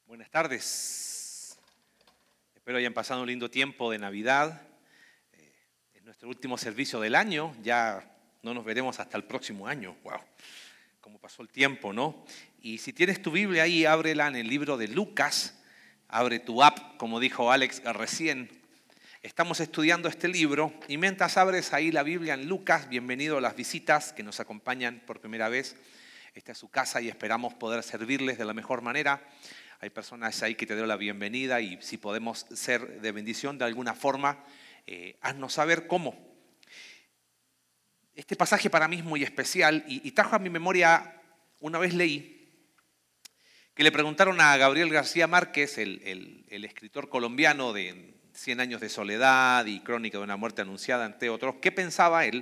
Buenas tardes. Espero hayan pasado un lindo tiempo de Navidad. Es nuestro último servicio del año. Ya no nos veremos hasta el próximo año. ¡Wow! Cómo pasó el tiempo, ¿no? Y si tienes tu Biblia ahí, ábrela en el libro de Lucas. Abre tu app, como dijo Alex recién. Estamos estudiando este libro y mientras abres ahí la Biblia en Lucas, bienvenido a las visitas que nos acompañan por primera vez. Esta es su casa y esperamos poder servirles de la mejor manera. Hay personas ahí que te doy la bienvenida y si podemos ser de bendición de alguna forma, haznos saber cómo. Este pasaje para mí es muy especial y trajo a mi memoria, una vez leí, que le preguntaron a Gabriel García Márquez, el escritor colombiano de 100 años de soledad y Crónica de una muerte anunciada, entre otros, ¿qué pensaba él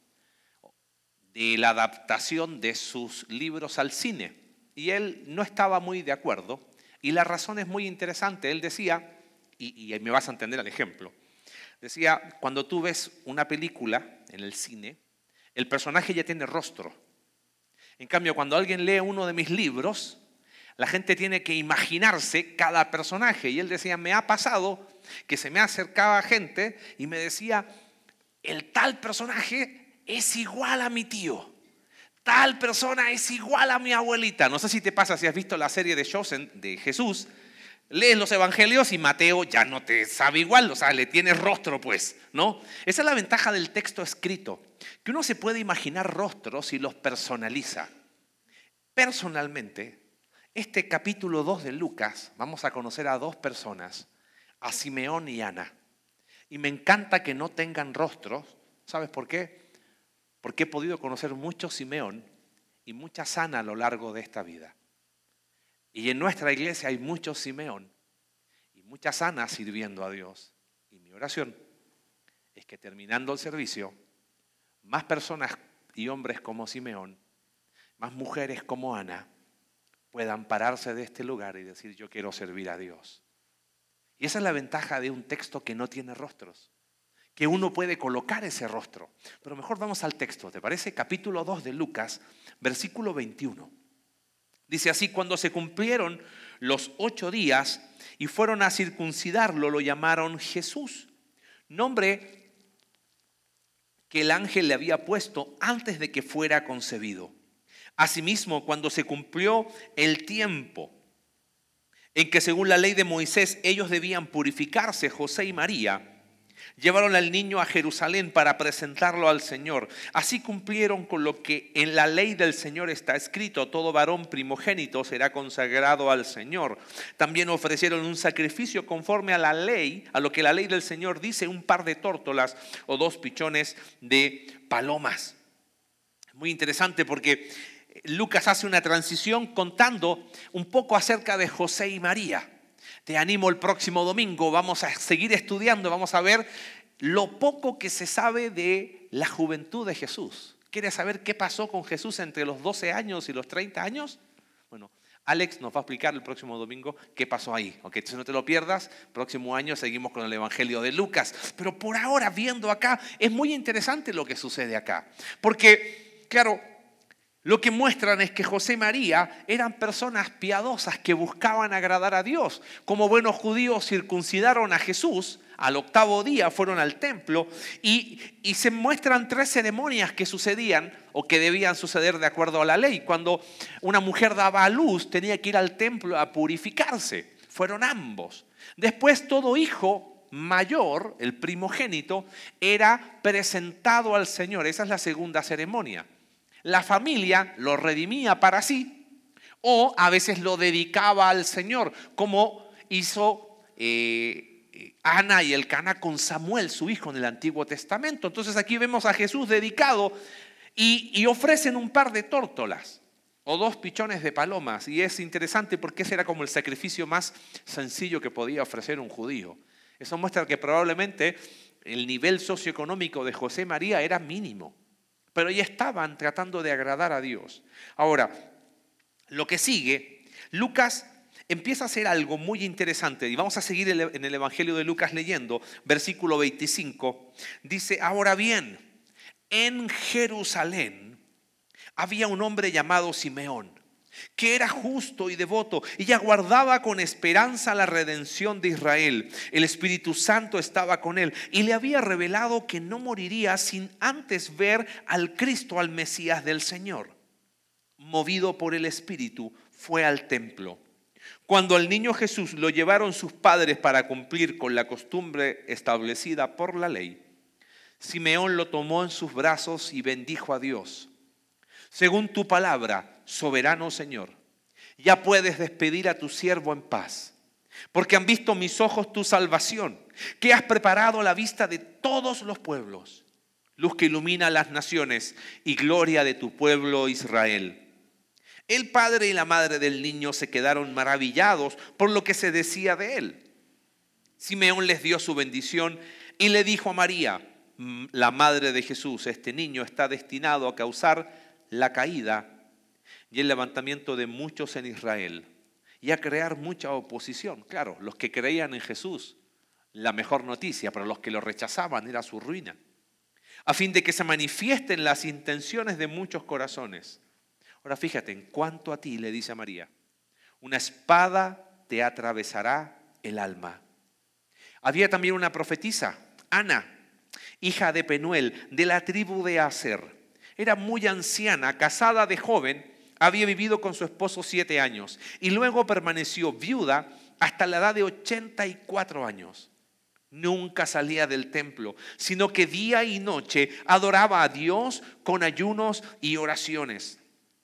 de la adaptación de sus libros al cine? Y él no estaba muy de acuerdo. Y la razón es muy interesante. Él decía, y me vas a entender el ejemplo, decía, cuando tú ves una película en el cine, el personaje ya tiene rostro. En cambio, cuando alguien lee uno de mis libros, la gente tiene que imaginarse cada personaje. Y él decía, me ha pasado que se me acercaba gente y me decía, el tal personaje es igual a mi tío. Tal persona es igual a mi abuelita. No sé si te pasa, si has visto la serie de Chosen de Jesús, lees los evangelios y Mateo ya no te sabe igual, o sea, le tiene rostro pues, ¿no? Esa es la ventaja del texto escrito, que uno se puede imaginar rostros y los personaliza. Personalmente, este capítulo 2 de Lucas, vamos a conocer a dos personas, a Simeón y Ana. Y me encanta que no tengan rostros, ¿sabes por qué? Porque he podido conocer mucho Simeón y mucha Ana a lo largo de esta vida. Y en nuestra iglesia hay muchos Simeón y muchas Ana sirviendo a Dios. Y mi oración es que terminando el servicio, más personas y hombres como Simeón, más mujeres como Ana, puedan pararse de este lugar y decir, yo quiero servir a Dios. Y esa es la ventaja de un texto que no tiene rostros, que uno puede colocar ese rostro. Pero mejor vamos al texto, ¿te parece? Capítulo 2 de Lucas, versículo 21. Dice así, cuando se cumplieron los 8 días y fueron a circuncidarlo, lo llamaron Jesús, nombre que el ángel le había puesto antes de que fuera concebido. Asimismo, cuando se cumplió el tiempo en que según la ley de Moisés ellos debían purificarse, José y María llevaron al niño a Jerusalén para presentarlo al Señor. Así cumplieron con lo que en la ley del Señor está escrito: todo varón primogénito será consagrado al Señor. También ofrecieron un sacrificio conforme a la ley, a lo que la ley del Señor dice: un par de tórtolas o 2 pichones de palomas. Muy interesante porque Lucas hace una transición contando un poco acerca de José y María. Te animo, el próximo domingo vamos a seguir estudiando, vamos a ver lo poco que se sabe de la juventud de Jesús. ¿Quieres saber qué pasó con Jesús entre los 12 años y los 30 años? Bueno, Alex nos va a explicar el próximo domingo qué pasó ahí. ¿Okay? Entonces no te lo pierdas, próximo año seguimos con el Evangelio de Lucas. Pero por ahora, viendo acá, es muy interesante lo que sucede acá. Porque, claro, lo que muestran es que José y María eran personas piadosas que buscaban agradar a Dios. Como buenos judíos circuncidaron a Jesús, al 8º día fueron al templo y se muestran 3 ceremonias que sucedían o que debían suceder de acuerdo a la ley. Cuando una mujer daba a luz tenía que ir al templo a purificarse. Fueron ambos. Después todo hijo mayor, el primogénito, era presentado al Señor. Esa es la segunda ceremonia. La familia lo redimía para sí o a veces lo dedicaba al Señor, como hizo Ana y Elcana con Samuel, su hijo, en el Antiguo Testamento. Entonces aquí vemos a Jesús dedicado y ofrecen un par de tórtolas o 2 pichones de palomas. Y es interesante porque ese era como el sacrificio más sencillo que podía ofrecer un judío. Eso muestra que probablemente el nivel socioeconómico de José y María era mínimo. Pero ya estaban tratando de agradar a Dios. Ahora, lo que sigue, Lucas empieza a hacer algo muy interesante. Y vamos a seguir en el Evangelio de Lucas leyendo. Versículo 25. Dice, ahora bien, en Jerusalén había un hombre llamado Simeón, que era justo y devoto y aguardaba con esperanza la redención de Israel. El Espíritu Santo estaba con él y le había revelado que no moriría sin antes ver al Cristo, al Mesías del Señor. Movido por el Espíritu, fue al templo. Cuando al niño Jesús lo llevaron sus padres para cumplir con la costumbre establecida por la ley, Simeón lo tomó en sus brazos y bendijo a Dios. Según tu palabra, soberano Señor, ya puedes despedir a tu siervo en paz, porque han visto mis ojos tu salvación, que has preparado a la vista de todos los pueblos, luz que ilumina las naciones y gloria de tu pueblo Israel. El padre y la madre del niño se quedaron maravillados por lo que se decía de él. Simeón les dio su bendición y le dijo a María, la madre de Jesús: este niño está destinado a causar la caída y el levantamiento de muchos en Israel y a crear mucha oposición. Claro, los que creían en Jesús, la mejor noticia, pero los que lo rechazaban era su ruina. A fin de que se manifiesten las intenciones de muchos corazones. Ahora fíjate, en cuanto a ti, le dice a María, una espada te atravesará el alma. Había también una profetisa, Ana, hija de Penuel, de la tribu de Aser. Era muy anciana, casada de joven, había vivido con su esposo 7 años y luego permaneció viuda hasta la edad de 84 años. Nunca salía del templo, sino que día y noche adoraba a Dios con ayunos y oraciones.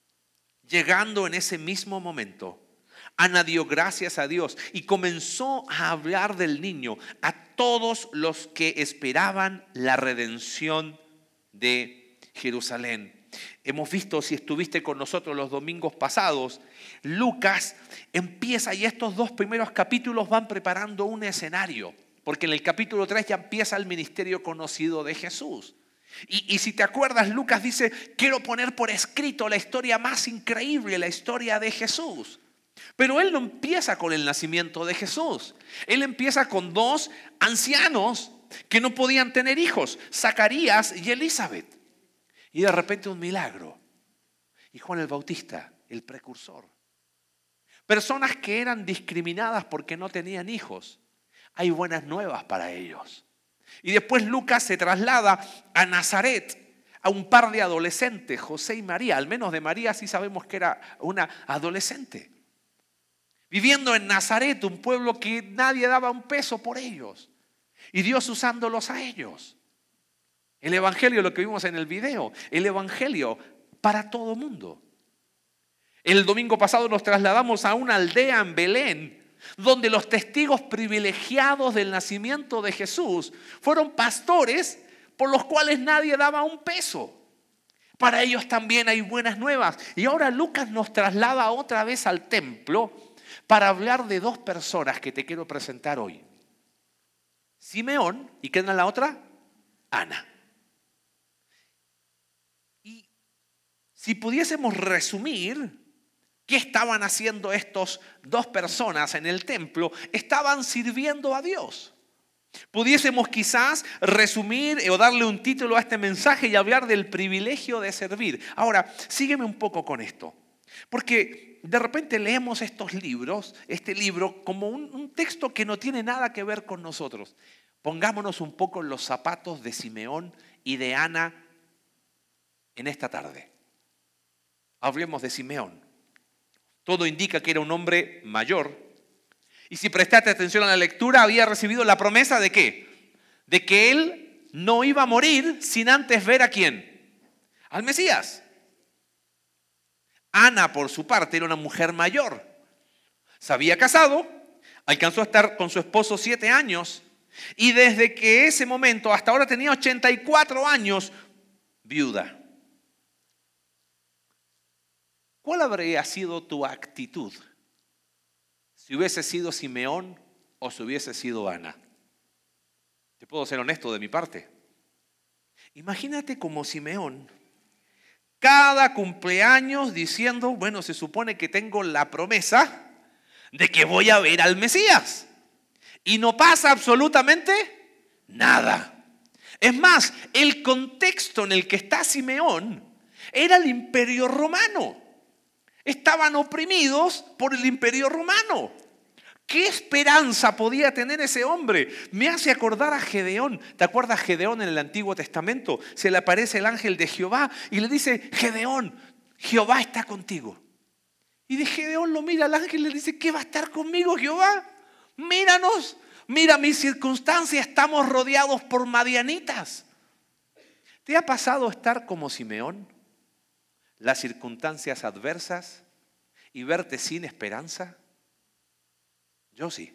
Llegando en ese mismo momento, Ana dio gracias a Dios y comenzó a hablar del niño a todos los que esperaban la redención de Jerusalén. Hemos visto, si estuviste con nosotros los domingos pasados, Lucas empieza y estos 2 primeros capítulos van preparando un escenario, porque en el capítulo 3 ya empieza el ministerio conocido de Jesús. Y si te acuerdas, Lucas dice, quiero poner por escrito la historia más increíble, la historia de Jesús. Pero él no empieza con el nacimiento de Jesús. Él empieza con 2 ancianos que no podían tener hijos, Zacarías y Elizabeth. Y de repente un milagro. Y Juan el Bautista, el precursor. Personas que eran discriminadas porque no tenían hijos. Hay buenas nuevas para ellos. Y después Lucas se traslada a Nazaret, a un par de adolescentes, José y María. Al menos de María sí sabemos que era una adolescente. Viviendo en Nazaret, un pueblo que nadie daba un peso por ellos. Y Dios usándolos a ellos. El evangelio, lo que vimos en el video, el evangelio para todo mundo. El domingo pasado nos trasladamos a una aldea en Belén, donde los testigos privilegiados del nacimiento de Jesús fueron pastores por los cuales nadie daba un peso. Para ellos también hay buenas nuevas. Y ahora Lucas nos traslada otra vez al templo para hablar de 2 personas que te quiero presentar hoy. Simeón, ¿y quién es la otra? Ana. Y si pudiésemos resumir, ¿qué estaban haciendo estos 2 personas en el templo? Estaban sirviendo a Dios. Pudiésemos quizás resumir o darle un título a este mensaje y hablar del privilegio de servir. Ahora, sígueme un poco con esto. Porque de repente leemos estos libros, este libro, como un texto que no tiene nada que ver con nosotros. Pongámonos un poco en los zapatos de Simeón y de Ana en esta tarde. Hablemos de Simeón. Todo indica que era un hombre mayor. Y si prestaste atención a la lectura, había recibido la promesa ¿de qué? De que él no iba a morir sin antes ver ¿a quién? Al Mesías. Ana, por su parte, era una mujer mayor. Se había casado, alcanzó a estar con su esposo 7 años y desde que ese momento hasta ahora tenía 84 años, viuda. ¿Cuál habría sido tu actitud si hubiese sido Simeón o si hubiese sido Ana? Te puedo ser honesto de mi parte. Imagínate como Simeón, cada cumpleaños diciendo, bueno, se supone que tengo la promesa de que voy a ver al Mesías. Y no pasa absolutamente nada. Es más, el contexto en el que está Simeón era el Imperio Romano. Estaban oprimidos por el Imperio Romano. ¿Qué esperanza podía tener ese hombre? Me hace acordar a Gedeón. ¿Te acuerdas Gedeón en el Antiguo Testamento? Se le aparece el ángel de Jehová y le dice: Gedeón, Jehová está contigo. Y de Gedeón lo mira al ángel y le dice: ¿qué va a estar conmigo, Jehová? Míranos, mira mis circunstancias, estamos rodeados por madianitas. ¿Te ha pasado estar como Simeón? Las circunstancias adversas y verte sin esperanza. Yo sí.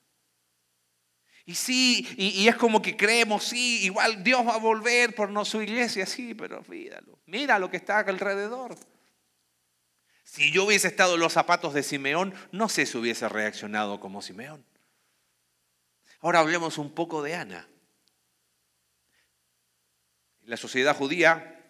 Y sí, y es como que creemos, sí, igual Dios va a volver por no su iglesia, sí, pero mira lo que está alrededor. Si yo hubiese estado en los zapatos de Simeón, no sé si hubiese reaccionado como Simeón. Ahora hablemos un poco de Ana. En la sociedad judía,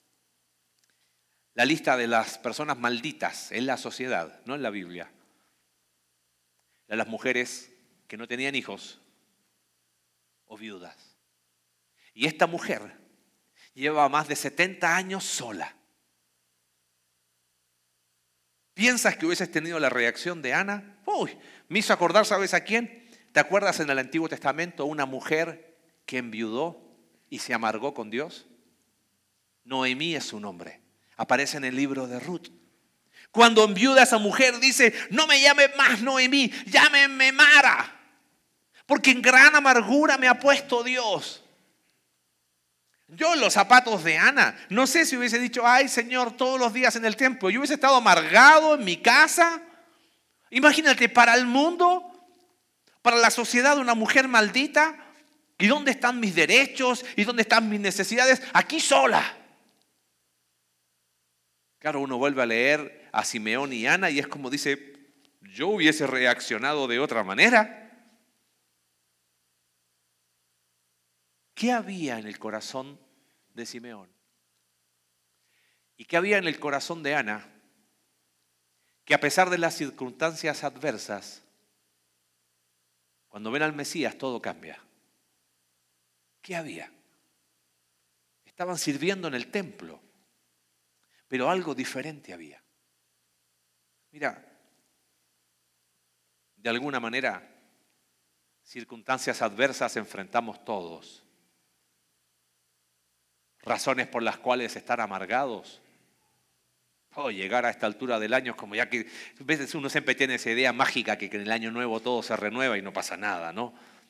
la lista de las personas malditas en la sociedad, no en la Biblia, eran las mujeres que no tenían hijos o viudas. Y esta mujer lleva más de 70 años sola. ¿Piensas que hubieses tenido la reacción de Ana? Uy, me hizo acordar, ¿sabes a quién? ¿Te acuerdas en el Antiguo Testamento una mujer que enviudó y se amargó con Dios? Noemí es su nombre. Aparece en el libro de Ruth. Cuando enviuda esa mujer dice: no me llame más Noemí, llámenme Mara, porque en gran amargura me ha puesto Dios. Yo en los zapatos de Ana, no sé si hubiese dicho: ay Señor, todos los días en el templo. Yo hubiese estado amargado en mi casa. Imagínate, para el mundo, para la sociedad, una mujer maldita. ¿Y dónde están mis derechos? ¿Y dónde están mis necesidades? Aquí sola. Claro, uno vuelve a leer a Simeón y Ana y es como dice: yo hubiese reaccionado de otra manera. ¿Qué había en el corazón de Simeón? ¿Y qué había en el corazón de Ana? Que a pesar de las circunstancias adversas, cuando ven al Mesías todo cambia. ¿Qué había? Estaban sirviendo en el templo, pero algo diferente había. Mira, de alguna manera, circunstancias adversas enfrentamos todos. Razones por las cuales estar amargados. Llegar a esta altura del año es como ya que a veces uno siempre tiene esa idea mágica que en el año nuevo todo se renueva y no pasa nada, ¿no?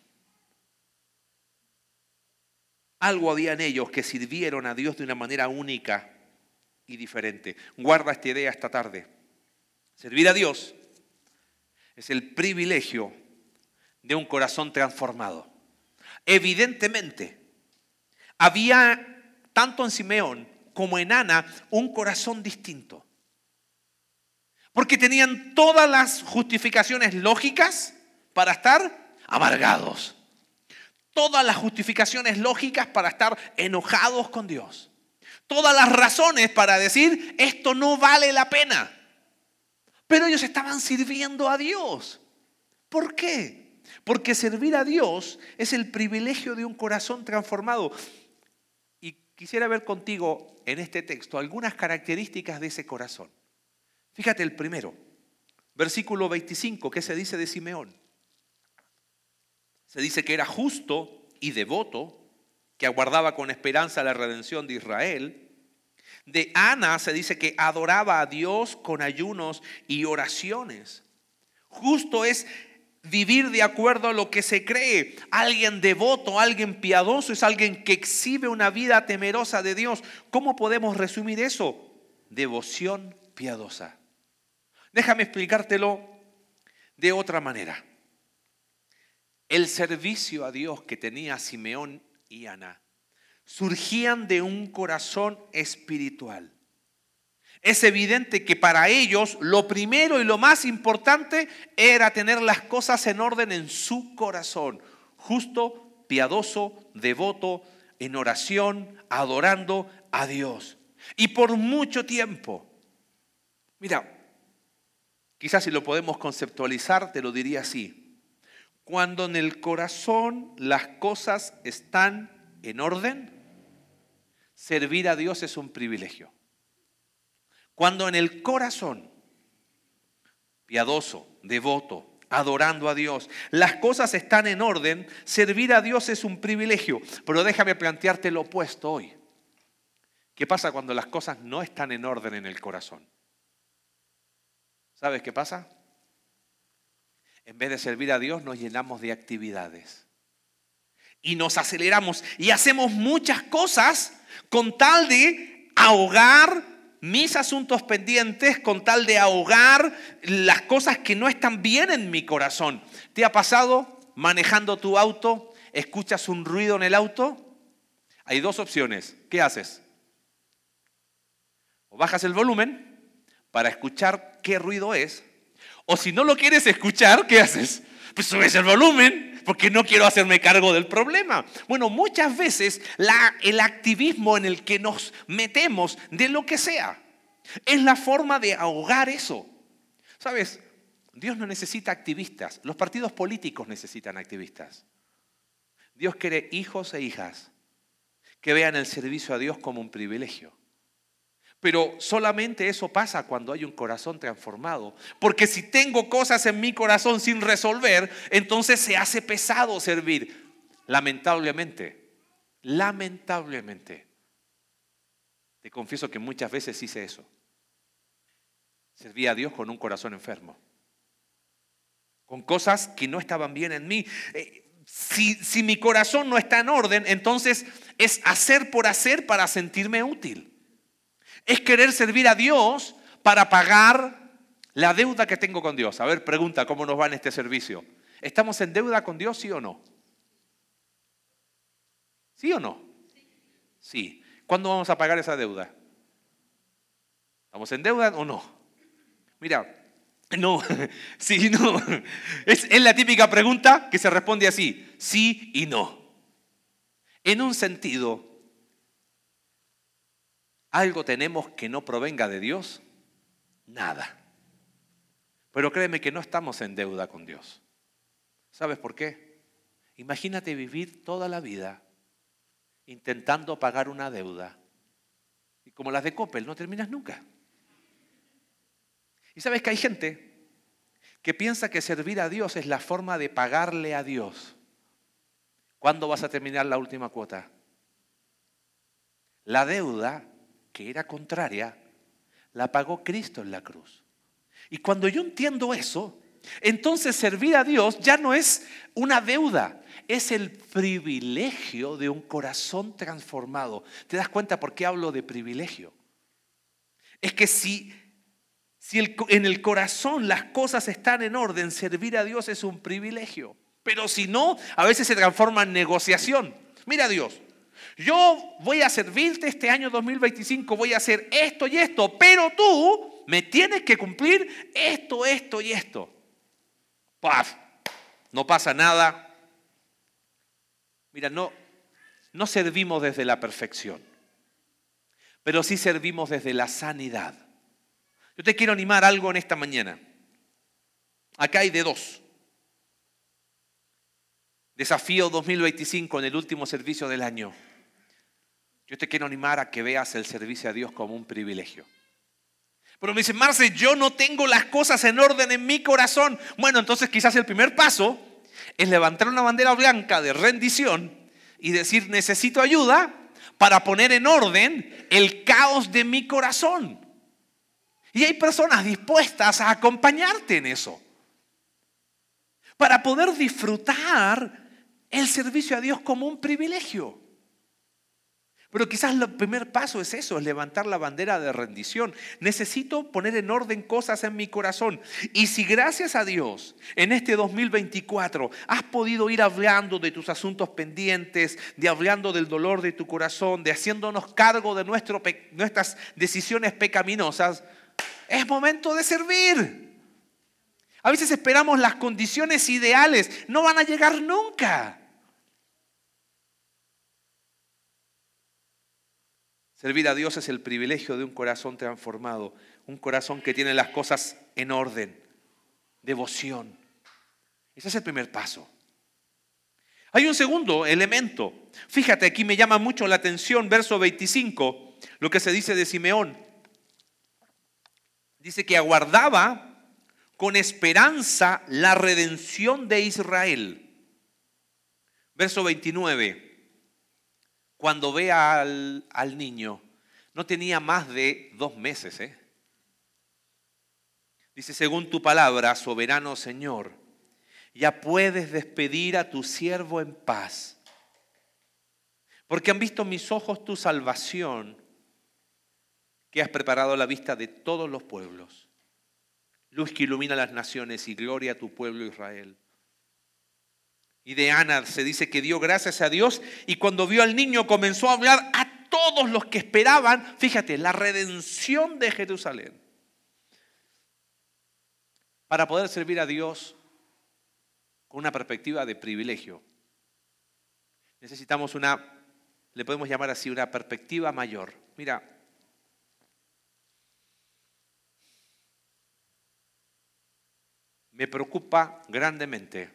Algo había en ellos que sirvieron a Dios de una manera única y diferente. Guarda esta idea esta tarde. Servir a Dios es el privilegio de un corazón transformado. Evidentemente, había tanto en Simeón como en Ana un corazón distinto. Porque tenían todas las justificaciones lógicas para estar amargados. Todas las justificaciones lógicas para estar enojados con Dios. Todas las razones para decir: esto no vale la pena. Pero ellos estaban sirviendo a Dios. ¿Por qué? Porque servir a Dios es el privilegio de un corazón transformado. Y quisiera ver contigo en este texto algunas características de ese corazón. Fíjate el primero, versículo 25, ¿qué se dice de Simeón? Se dice que era justo y devoto, que aguardaba con esperanza la redención de Israel. De Ana se dice que adoraba a Dios con ayunos y oraciones. Justo es vivir de acuerdo a lo que se cree. Alguien devoto, alguien piadoso, es alguien que exhibe una vida temerosa de Dios. ¿Cómo podemos resumir eso? Devoción piadosa. Déjame explicártelo de otra manera. El servicio a Dios que tenía Simeón y Ana surgían de un corazón espiritual. Es evidente que para ellos lo primero y lo más importante era tener las cosas en orden en su corazón. Justo, piadoso, devoto, en oración, adorando a Dios. Y por mucho tiempo, mira, quizás si lo podemos conceptualizar, te lo diría así. Cuando en el corazón las cosas están en orden, servir a Dios es un privilegio. Cuando en el corazón piadoso, devoto, adorando a Dios. Las cosas están en orden, servir a Dios es un privilegio. Pero déjame plantearte lo opuesto hoy. ¿Qué pasa cuando las cosas no están en orden en el corazón? ¿Sabes qué pasa? En vez de servir a Dios nos llenamos de actividades. Y nos aceleramos y hacemos muchas cosas con tal de ahogar mis asuntos pendientes, con tal de ahogar las cosas que no están bien en mi corazón. ¿Te ha pasado manejando tu auto? ¿Escuchas un ruido en el auto? Hay dos opciones. ¿Qué haces? O bajas el volumen para escuchar qué ruido es. O si no lo quieres escuchar, ¿qué haces? Pues subes el volumen porque no quiero hacerme cargo del problema. Bueno, muchas veces el activismo en el que nos metemos de lo que sea es la forma de ahogar eso. ¿Sabes? Dios no necesita activistas. Los partidos políticos necesitan activistas. Dios quiere hijos e hijas que vean el servicio a Dios como un privilegio. Pero solamente eso pasa cuando hay un corazón transformado. Porque si tengo cosas en mi corazón sin resolver, entonces se hace pesado servir. Lamentablemente, te confieso que muchas veces hice eso. Serví a Dios con un corazón enfermo. Con cosas que no estaban bien en mí. Si mi corazón no está en orden, entonces es hacer por hacer para sentirme útil. Es querer servir a Dios para pagar la deuda que tengo con Dios. A ver, pregunta, ¿cómo nos va en este servicio? ¿Estamos en deuda con Dios, sí o no? ¿Sí o no? Sí. ¿Cuándo vamos a pagar esa deuda? ¿Estamos en deuda o no? Mira, no, sí, no. Es la típica pregunta que se responde así, sí y no. En un sentido, ¿algo tenemos que no provenga de Dios? Nada. Pero créeme que no estamos en deuda con Dios. ¿Sabes por qué? Imagínate vivir toda la vida intentando pagar una deuda. Y como las de Coppel, no terminas nunca. Y sabes que hay gente que piensa que servir a Dios es la forma de pagarle a Dios. ¿Cuándo vas a terminar la última cuota? La deuda que era contraria, la pagó Cristo en la cruz. Y cuando yo entiendo eso, entonces servir a Dios ya no es una deuda, es el privilegio de un corazón transformado. ¿Te das cuenta por qué hablo de privilegio? Es que si en el corazón las cosas están en orden, servir a Dios es un privilegio. Pero si no, a veces se transforma en negociación. Mira Dios. Yo voy a servirte este año 2025, voy a hacer esto y esto, pero tú me tienes que cumplir esto, esto y esto. ¡Paf! No pasa nada. Mira, no servimos desde la perfección, pero sí servimos desde la sanidad. Yo te quiero animar algo en esta mañana. Acá hay de dos. Desafío 2025 en el último servicio del año. Yo te quiero animar a que veas el servicio a Dios como un privilegio. Pero me dice, Marce, yo no tengo las cosas en orden en mi corazón. Bueno, entonces quizás el primer paso es levantar una bandera blanca de rendición y decir, necesito ayuda para poner en orden el caos de mi corazón. Y hay personas dispuestas a acompañarte en eso. Para poder disfrutar el servicio a Dios como un privilegio. Pero quizás el primer paso es eso, es levantar la bandera de rendición. Necesito poner en orden cosas en mi corazón. Y si gracias a Dios en este 2024 has podido ir hablando de tus asuntos pendientes, de hablando del dolor de tu corazón, de haciéndonos cargo de nuestras decisiones pecaminosas, es momento de servir. A veces esperamos las condiciones ideales, no van a llegar nunca. Servir a Dios es el privilegio de un corazón transformado, un corazón que tiene las cosas en orden, devoción. Ese es el primer paso. Hay un segundo elemento. Fíjate, aquí me llama mucho la atención, verso 25, lo que se dice de Simeón. Dice que aguardaba con esperanza la redención de Israel. Verso 29. Cuando ve al niño, no tenía más de 2 meses. Dice, según tu palabra, soberano Señor, ya puedes despedir a tu siervo en paz, porque han visto mis ojos tu salvación, que has preparado a la vista de todos los pueblos, luz que ilumina las naciones y gloria a tu pueblo Israel. Y de Ana se dice que dio gracias a Dios y cuando vio al niño comenzó a hablar a todos los que esperaban, fíjate, la redención de Jerusalén. Para poder servir a Dios con una perspectiva de privilegio, necesitamos le podemos llamar así, una perspectiva mayor. Mira, me preocupa grandemente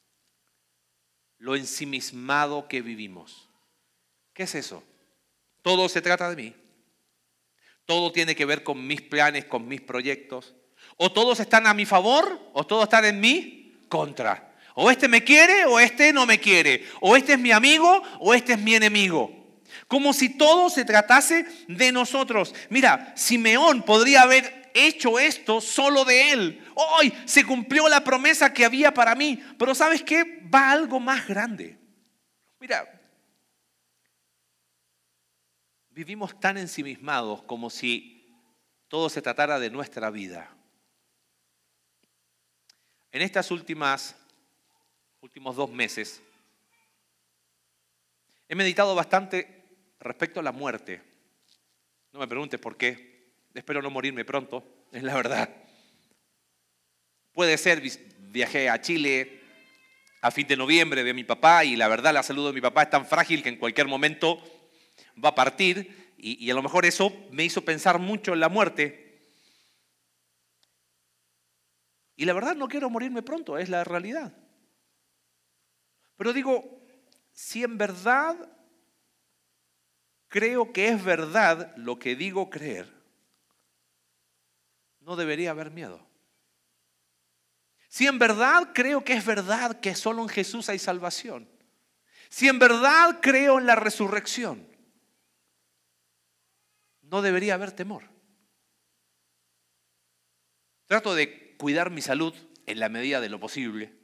lo ensimismado que vivimos. ¿Qué es eso? Todo se trata de mí. Todo tiene que ver con mis planes, con mis proyectos. O todos están a mi favor, o todos están en mi contra. O este me quiere, o este no me quiere. O este es mi amigo, o este es mi enemigo. Como si todo se tratase de nosotros. Mira, Simeón podría haber hecho esto solo de él. Hoy se cumplió la promesa que había para mí. Pero ¿sabes qué? Va algo más grande. Mira, vivimos tan ensimismados como si todo se tratara de nuestra vida. En estos últimos 2 meses he meditado bastante respecto a la muerte. No me preguntes por qué. Espero no morirme pronto, es la verdad. Puede ser, viajé a Chile a fin de noviembre de mi papá y la verdad la salud de mi papá es tan frágil que en cualquier momento va a partir y a lo mejor eso me hizo pensar mucho en la muerte. Y la verdad no quiero morirme pronto, es la realidad. Pero digo, si en verdad creo que es verdad lo que digo creer, no debería haber miedo. Si en verdad creo que es verdad que solo en Jesús hay salvación, si en verdad creo en la resurrección, no debería haber temor. Trato de cuidar mi salud en la medida de lo posible,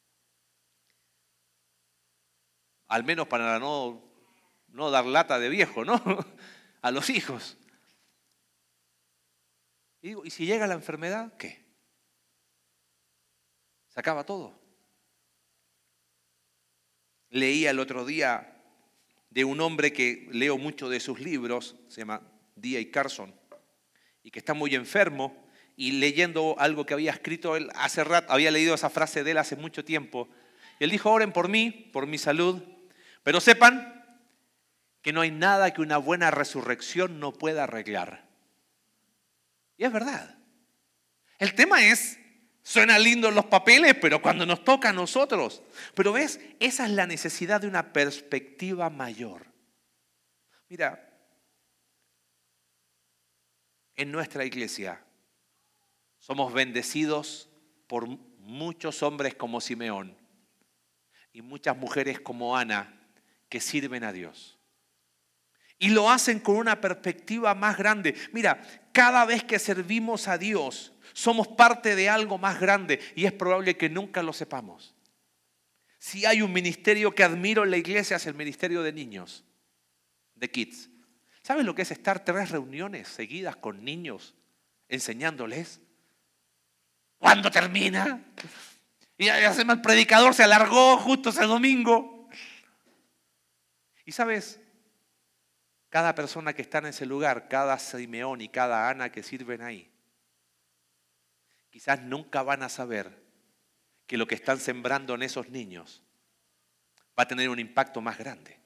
al menos para no dar lata de viejo, ¿no? A los hijos. Y digo, ¿y si llega la enfermedad, qué? ¿Se acaba todo? Leí el otro día de un hombre que leo mucho de sus libros, se llama D.A. Carson, y que está muy enfermo, y leyendo algo que había escrito él hace rato, había leído esa frase de él hace mucho tiempo, y él dijo, oren por mí, por mi salud, pero sepan que no hay nada que una buena resurrección no pueda arreglar. Y es verdad. El tema es, suena lindo en los papeles, pero cuando nos toca a nosotros. Pero ves, esa es la necesidad de una perspectiva mayor. Mira, en nuestra iglesia somos bendecidos por muchos hombres como Simeón y muchas mujeres como Ana que sirven a Dios. Y lo hacen con una perspectiva más grande. Mira, cada vez que servimos a Dios, somos parte de algo más grande y es probable que nunca lo sepamos. Si hay un ministerio que admiro en la iglesia es el ministerio de niños, de kids. ¿Sabes lo que es estar 3 reuniones seguidas con niños enseñándoles? ¿Cuándo termina? Y además el predicador se alargó justo ese domingo. Y sabes, cada persona que está en ese lugar, cada Simeón y cada Ana que sirven ahí, quizás nunca van a saber que lo que están sembrando en esos niños va a tener un impacto más grande.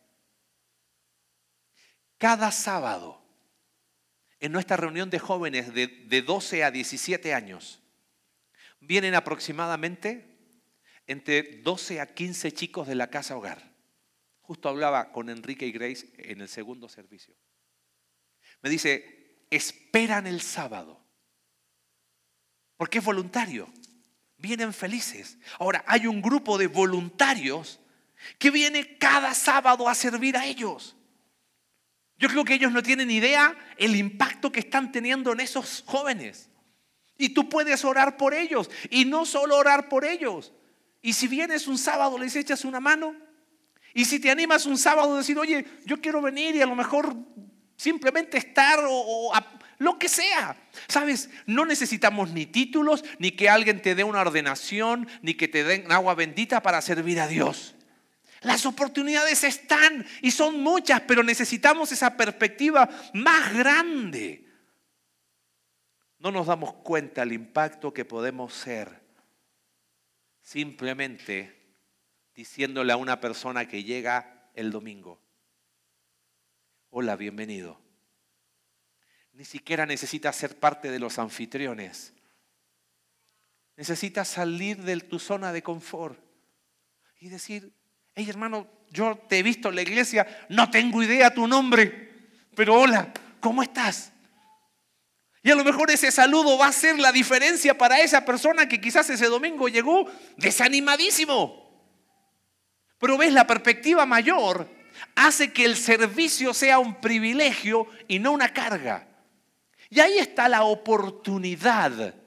Cada sábado, en nuestra reunión de jóvenes de 12 a 17 años, vienen aproximadamente entre 12 a 15 chicos de la casa hogar. Justo hablaba con Enrique y Grace en el segundo servicio. Me dice, esperan el sábado porque es voluntario. Vienen felices. Ahora, hay un grupo de voluntarios que viene cada sábado a servir a ellos. Yo creo que ellos no tienen idea el impacto que están teniendo en esos jóvenes. Y tú puedes orar por ellos. Y no solo orar por ellos. Y si vienes un sábado, les echas una mano. Y si te animas un sábado a decir, oye, yo quiero venir y a lo mejor simplemente estar lo que sea. ¿Sabes? No necesitamos ni títulos, ni que alguien te dé una ordenación, ni que te den agua bendita para servir a Dios. Las oportunidades están y son muchas, pero necesitamos esa perspectiva más grande. No nos damos cuenta del impacto que podemos ser simplemente diciéndole a una persona que llega el domingo, hola, bienvenido. Ni siquiera necesitas ser parte de los anfitriones. Necesitas salir de tu zona de confort y decir, hey hermano, yo te he visto en la iglesia, no tengo idea tu nombre, pero hola, ¿cómo estás? Y a lo mejor ese saludo va a ser la diferencia para esa persona que quizás ese domingo llegó desanimadísimo. Pero ves, la perspectiva mayor hace que el servicio sea un privilegio y no una carga. Y ahí está la oportunidad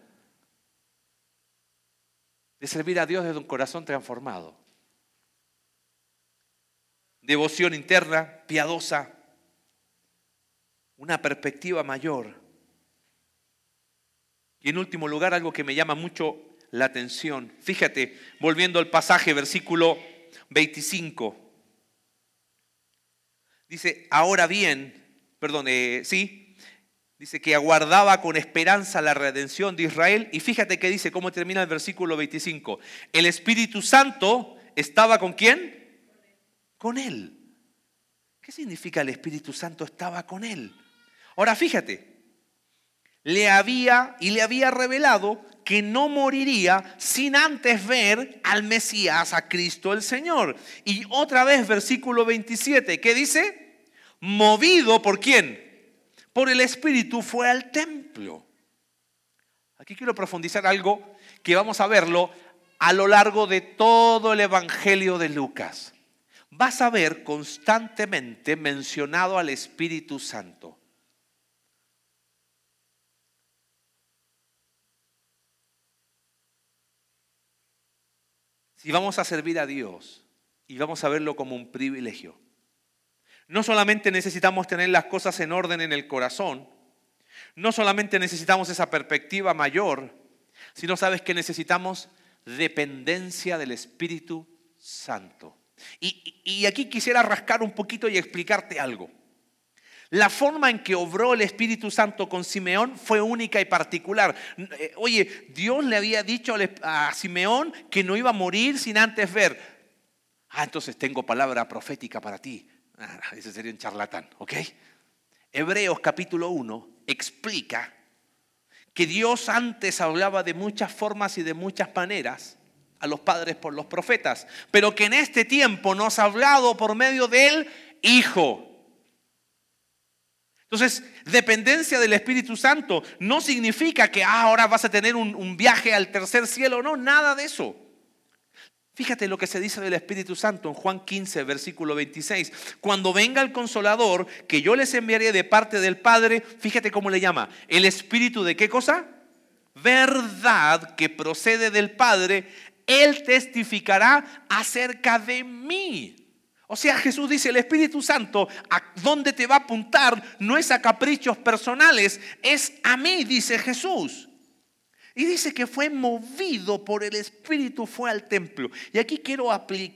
de servir a Dios desde un corazón transformado. Devoción interna, piadosa, una perspectiva mayor. Y en último lugar, algo que me llama mucho la atención. Fíjate, volviendo al pasaje, versículo 25. Dice, ahora bien, dice que aguardaba con esperanza la redención de Israel. Y fíjate que dice, cómo termina el versículo 25. El Espíritu Santo estaba ¿con quién? Con él. ¿Qué significa el Espíritu Santo estaba con él? Ahora fíjate, le había revelado que no moriría sin antes ver al Mesías, a Cristo el Señor. Y otra vez versículo 27, ¿qué dice? Movido ¿por quién? Por el Espíritu fue al templo. Aquí quiero profundizar algo que vamos a verlo a lo largo de todo el Evangelio de Lucas. Vas a ver constantemente mencionado al Espíritu Santo. Si vamos a servir a Dios y vamos a verlo como un privilegio, no solamente necesitamos tener las cosas en orden en el corazón, no solamente necesitamos esa perspectiva mayor, sino sabes que necesitamos dependencia del Espíritu Santo. Y aquí quisiera rascar un poquito y explicarte algo. La forma en que obró el Espíritu Santo con Simeón fue única y particular. Oye, Dios le había dicho a Simeón que no iba a morir sin antes ver. Entonces tengo palabra profética para ti. Ese sería un charlatán, ¿ok? Hebreos capítulo 1 explica que Dios antes hablaba de muchas formas y de muchas maneras a los padres por los profetas, pero que en este tiempo nos ha hablado por medio del Hijo. Entonces, dependencia del Espíritu Santo no significa que ahora vas a tener un viaje al tercer cielo, no, nada de eso. Fíjate lo que se dice del Espíritu Santo en Juan 15, versículo 26. Cuando venga el Consolador, que yo les enviaré de parte del Padre, fíjate cómo le llama, el Espíritu de ¿qué cosa? Verdad que procede del Padre, Él testificará acerca de mí. O sea, Jesús dice, el Espíritu Santo, ¿a dónde te va a apuntar? No es a caprichos personales, es a mí, dice Jesús. Y dice que fue movido por el Espíritu, fue al templo. Y aquí quiero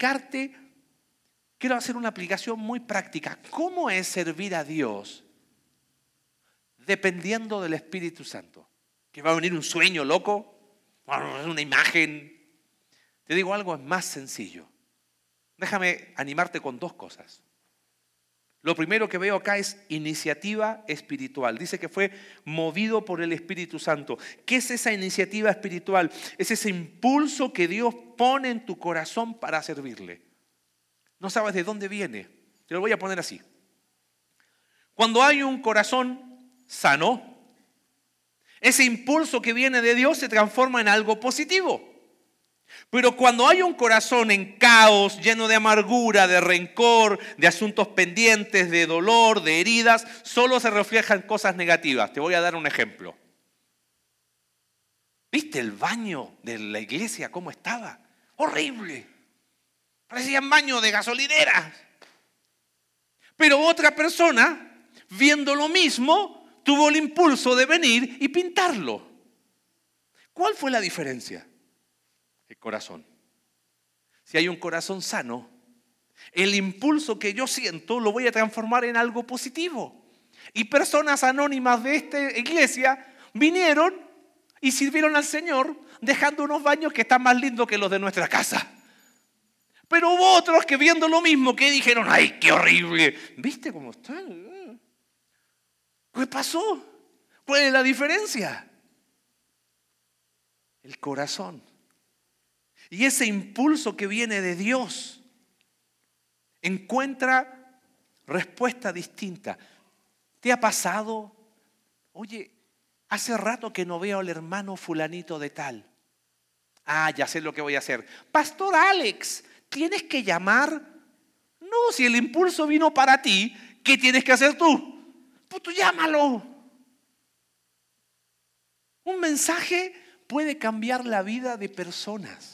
hacer una aplicación muy práctica. ¿Cómo es servir a Dios dependiendo del Espíritu Santo? ¿Que va a venir un sueño loco? ¿Una imagen? Te digo algo, es más sencillo. Déjame animarte con dos cosas. Lo primero que veo acá es iniciativa espiritual. Dice que fue movido por el Espíritu Santo. ¿Qué es esa iniciativa espiritual? Es ese impulso que Dios pone en tu corazón para servirle. No sabes de dónde viene. Te lo voy a poner así. Cuando hay un corazón sano, Ese impulso que viene de Dios se transforma en algo positivo. Pero cuando hay un corazón en caos, lleno de amargura, de rencor, de asuntos pendientes, de dolor, de heridas, solo se reflejan cosas negativas. Te voy a dar un ejemplo. ¿Viste el baño de la iglesia cómo estaba? Horrible. Parecían baños de gasolineras. Pero otra persona, viendo lo mismo, tuvo el impulso de venir y pintarlo. ¿Cuál fue la diferencia? El corazón. Si hay un corazón sano, el impulso que yo siento lo voy a transformar en algo positivo. Y personas anónimas de esta iglesia vinieron y sirvieron al Señor dejando unos baños que están más lindos que los de nuestra casa. Pero hubo otros que viendo lo mismo que dijeron, ¡ay, qué horrible! ¿Viste cómo están? ¿Qué pasó? ¿Cuál es la diferencia? El corazón. Y ese impulso que viene de Dios encuentra respuesta distinta. ¿Te ha pasado? Oye, hace rato que no veo al hermano fulanito de tal. Ah, ya sé lo que voy a hacer. Pastor Alex, ¿tienes que llamar? No, si el impulso vino para ti, ¿qué tienes que hacer tú? Pues tú llámalo. Un mensaje puede cambiar la vida de personas.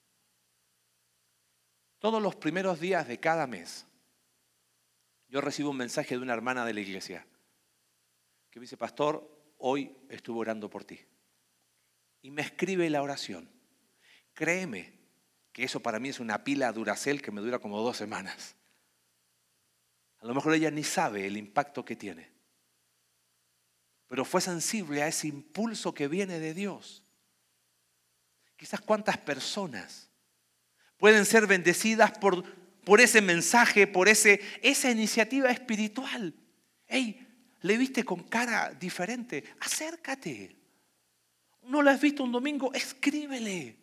Todos los primeros días de cada mes, yo recibo un mensaje de una hermana de la iglesia que me dice, pastor, hoy estuve orando por ti. Y me escribe la oración. Créeme que eso para mí es una pila Duracell que me dura como 2 semanas. A lo mejor ella ni sabe el impacto que tiene. Pero fue sensible a ese impulso que viene de Dios. Quizás cuántas personas pueden ser bendecidas por ese mensaje, por esa iniciativa espiritual. Hey, ¿le viste con cara diferente? Acércate. ¿No lo has visto un domingo? Escríbele.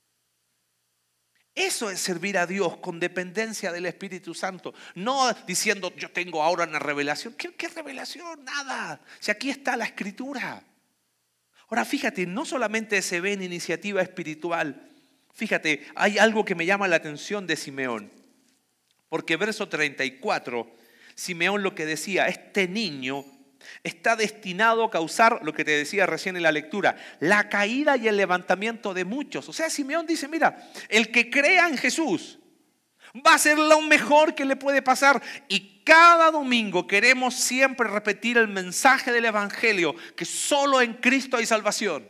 Eso es servir a Dios con dependencia del Espíritu Santo. No diciendo, yo tengo ahora una revelación. ¿Qué revelación? Nada. Si aquí está la Escritura. Ahora fíjate, no solamente se ve en iniciativa espiritual. Fíjate, hay algo que me llama la atención de Simeón. Porque verso 34, Simeón lo que decía, este niño está destinado a causar, lo que te decía recién en la lectura, la caída y el levantamiento de muchos. O sea, Simeón dice, mira, el que crea en Jesús va a ser lo mejor que le puede pasar. Y cada domingo queremos siempre repetir el mensaje del Evangelio, que solo en Cristo hay salvación.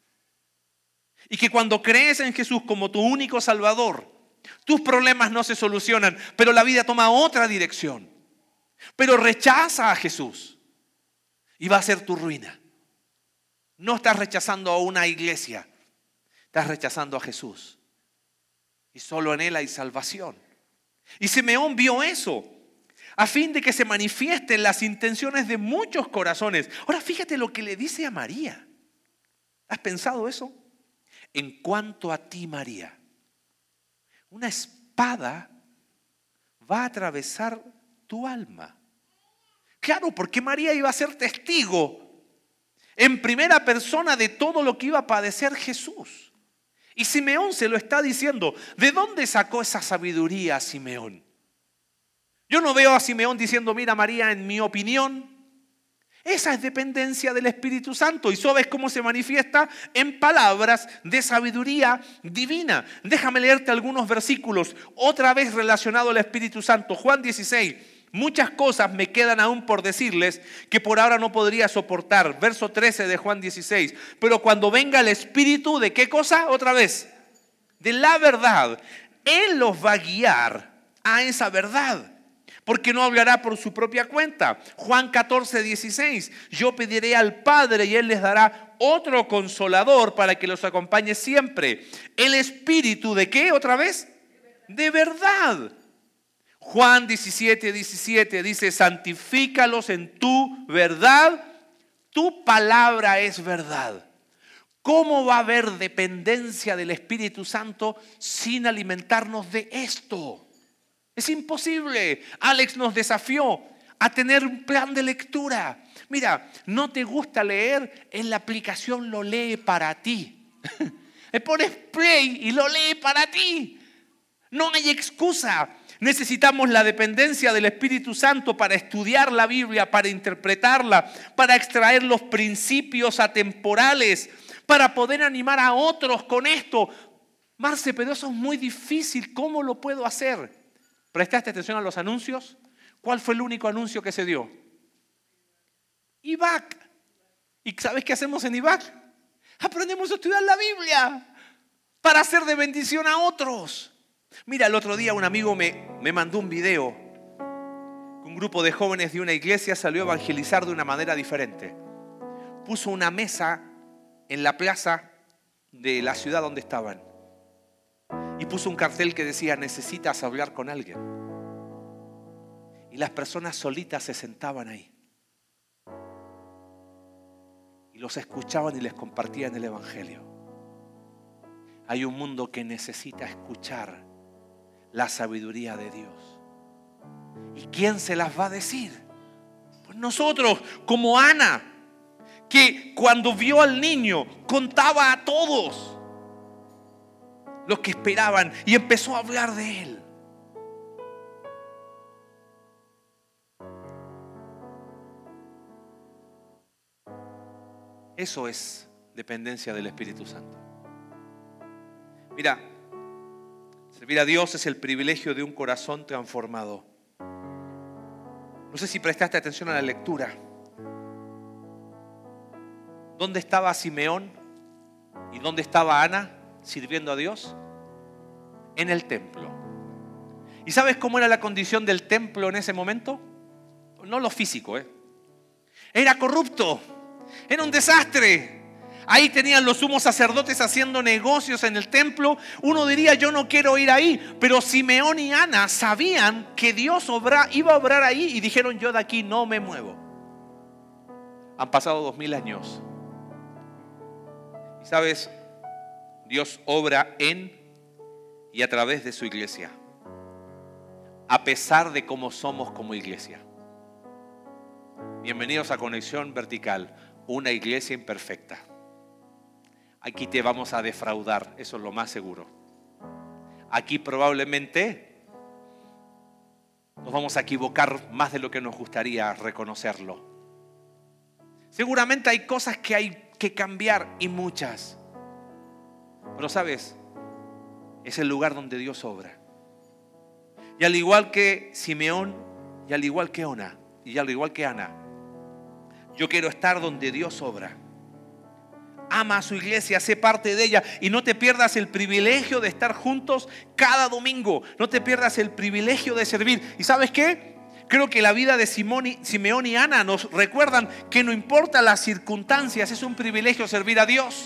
Y que cuando crees en Jesús como tu único Salvador, tus problemas no se solucionan, pero la vida toma otra dirección. Pero rechaza a Jesús y va a ser tu ruina. No estás rechazando a una iglesia, estás rechazando a Jesús. Y solo en Él hay salvación. Y Simeón vio eso, a fin de que se manifiesten las intenciones de muchos corazones. Ahora fíjate lo que le dice a María. ¿Has pensado eso? En cuanto a ti, María, una espada va a atravesar tu alma. Claro, porque María iba a ser testigo en primera persona de todo lo que iba a padecer Jesús. Y Simeón se lo está diciendo. ¿De dónde sacó esa sabiduría Simeón? Yo no veo a Simeón diciendo, mira María, en mi opinión, esa es dependencia del Espíritu Santo. Y sabes cómo se manifiesta en palabras de sabiduría divina. Déjame leerte algunos versículos, otra vez relacionado al Espíritu Santo. Juan 16. Muchas cosas me quedan aún por decirles que por ahora no podría soportar. Verso 13 de Juan 16. Pero cuando venga el Espíritu, ¿de qué cosa? Otra vez. De la verdad. Él los va a guiar a esa verdad. Porque no hablará por su propia cuenta. Juan 14, 16. Yo pediré al Padre y Él les dará otro consolador para que los acompañe siempre. El Espíritu, ¿de qué otra vez? De verdad. Juan 17, 17 dice, santifícalos en tu verdad. Tu palabra es verdad. ¿Cómo va a haber dependencia del Espíritu Santo sin alimentarnos de esto? Es imposible. Alex nos desafió a tener un plan de lectura. Mira, no te gusta leer, en la aplicación lo lee para ti. Le pones play y lo lee para ti. No hay excusa. Necesitamos la dependencia del Espíritu Santo para estudiar la Biblia, para interpretarla, para extraer los principios atemporales, para poder animar a otros con esto. Marce, pero eso es muy difícil. ¿Cómo lo puedo hacer? ¿Prestaste atención a los anuncios? ¿Cuál fue el único anuncio que se dio? IVAC. ¿Y sabes qué hacemos en IVAC? Aprendemos a estudiar la Biblia para hacer de bendición a otros. Mira, el otro día un amigo me mandó un video. Un grupo de jóvenes de una iglesia salió a evangelizar de una manera diferente. Puso una mesa en la plaza de la ciudad donde estaban. Y puso un cartel que decía: necesitas hablar con alguien. Y las personas solitas se sentaban ahí. Y los escuchaban y les compartían el evangelio. Hay un mundo que necesita escuchar la sabiduría de Dios. ¿Y quién se las va a decir? Pues nosotros, como Ana, que cuando vio al niño contaba a todos los que esperaban y empezó a hablar de él. Eso es dependencia del Espíritu Santo. Mira, servir a Dios es el privilegio de un corazón transformado. No sé si prestaste atención a la lectura. ¿Dónde estaba Simeón y dónde estaba Ana sirviendo a Dios? En el templo. ¿Y sabes cómo era la condición del templo en ese momento? No lo físico, Era corrupto, era un desastre. Ahí tenían los sumos sacerdotes haciendo negocios en el templo. Uno diría: yo no quiero ir ahí. Pero Simeón y Ana sabían que Dios iba a obrar ahí y dijeron: yo de aquí no me muevo. Han pasado 2000 años. Y sabes, Dios obra en y a través de su iglesia, a pesar de cómo somos como iglesia. Bienvenidos a Conexión Vertical, una iglesia imperfecta. Aquí te vamos a defraudar, eso es lo más seguro. Aquí probablemente nos vamos a equivocar más de lo que nos gustaría reconocerlo. Seguramente hay cosas que hay que cambiar, y muchas. Pero sabes, es el lugar donde Dios obra. Y al igual que Simeón, y al igual que Ana, yo quiero estar donde Dios obra. Ama a su iglesia, sé parte de ella y no te pierdas el privilegio de estar juntos cada domingo. No te pierdas el privilegio de servir. ¿Y sabes qué? Creo que la vida de Simeón y Ana nos recuerdan que no importa las circunstancias, es un privilegio servir a Dios.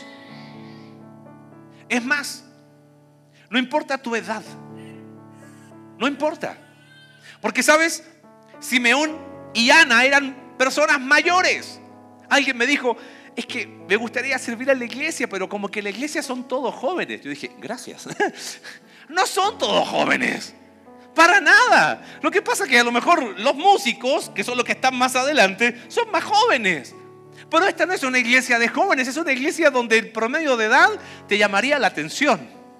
Es más, no importa tu edad. No importa. Porque sabes, Simeón y Ana eran personas mayores. Alguien me dijo: es que me gustaría servir a la iglesia, pero como que la iglesia son todos jóvenes. Yo dije: gracias. No son todos jóvenes. Para nada. Lo que pasa es que a lo mejor los músicos, que son los que están más adelante, son más jóvenes. Pero esta no es una iglesia de jóvenes, es una iglesia donde el promedio de edad te llamaría la atención.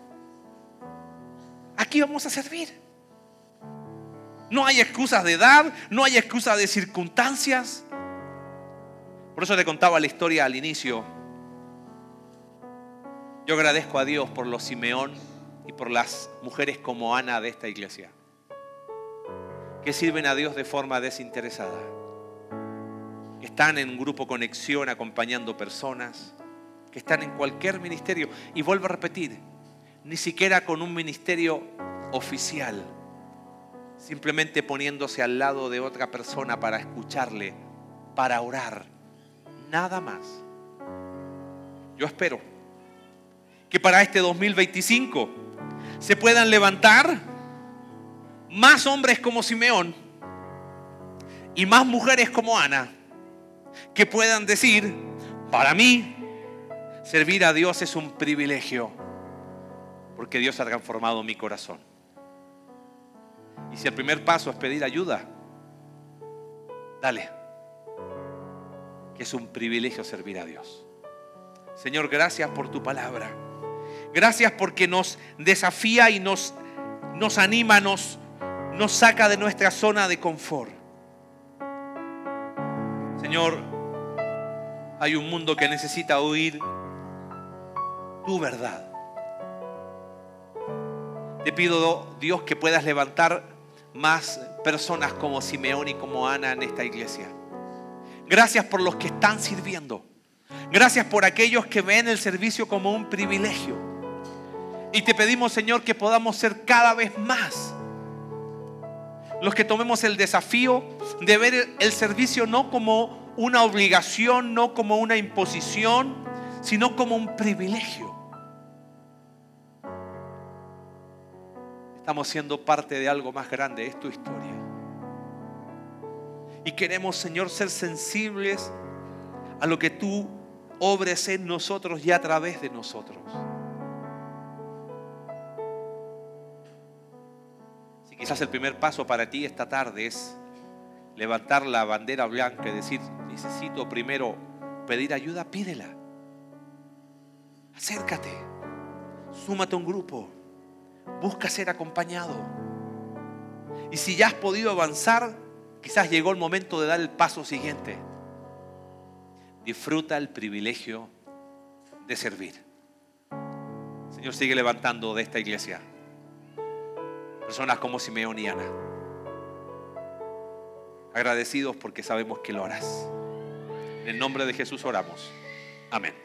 Aquí vamos a servir. No hay excusas de edad, no hay excusas de circunstancias. Por eso te contaba la historia al inicio. Yo agradezco a Dios por los Simeón y por las mujeres como Ana de esta iglesia, que sirven a Dios de forma desinteresada, que están en grupo Conexión acompañando personas, que están en cualquier ministerio. Y vuelvo a repetir, ni siquiera con un ministerio oficial, simplemente poniéndose al lado de otra persona para escucharle, para orar. Nada más. Yo espero que para este 2025 se puedan levantar más hombres como Simeón y más mujeres como Ana, que puedan decir: para mí servir a Dios es un privilegio, porque Dios ha transformado mi corazón. Y si el primer paso es pedir ayuda, Dale, que es un privilegio servir a Dios. Señor, gracias por tu palabra. Gracias porque nos desafía y nos anima, nos saca de nuestra zona de confort. Señor, hay un mundo que necesita oír tu verdad. Te pido, Dios, que puedas levantar más personas como Simeón y como Ana en esta iglesia. Gracias por los que están sirviendo. Gracias por aquellos que ven el servicio como un privilegio. Y te pedimos, Señor, que podamos ser cada vez más los que tomemos el desafío de ver el servicio no como una obligación, no como una imposición, sino como un privilegio. Estamos siendo parte de algo más grande, es tu historia. Y queremos, Señor, ser sensibles a lo que tú obres en nosotros y a través de nosotros. Si quizás el primer paso para ti esta tarde es levantar la bandera blanca y decir, necesito primero pedir ayuda, pídela. Acércate, súmate a un grupo. Busca ser acompañado. Y si ya has podido avanzar, quizás llegó el momento de dar el paso siguiente. Disfruta el privilegio de servir. Señor, sigue levantando de esta iglesia personas como Simeón y Ana. Agradecidos porque sabemos que lo harás. En el nombre de Jesús oramos. Amén.